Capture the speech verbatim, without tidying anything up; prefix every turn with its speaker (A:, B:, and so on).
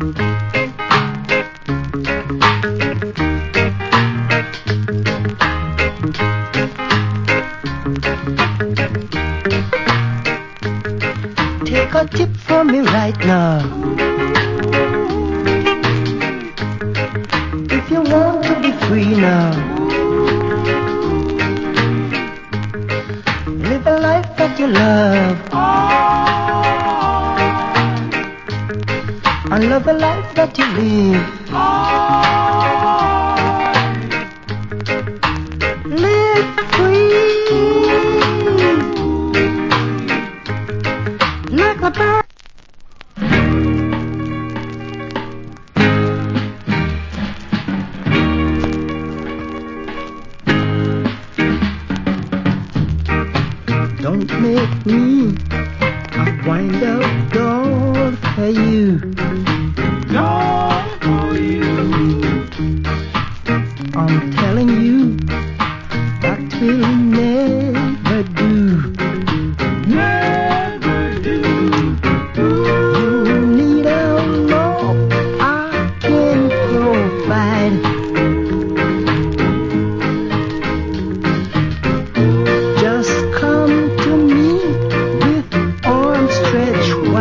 A: Take a tip from me right now. If you want to be free now, live a life that you love, and love the life that you live. Live free like a bird. Don't make me a wind-up doll for you. Doll for you. I'm telling you, that will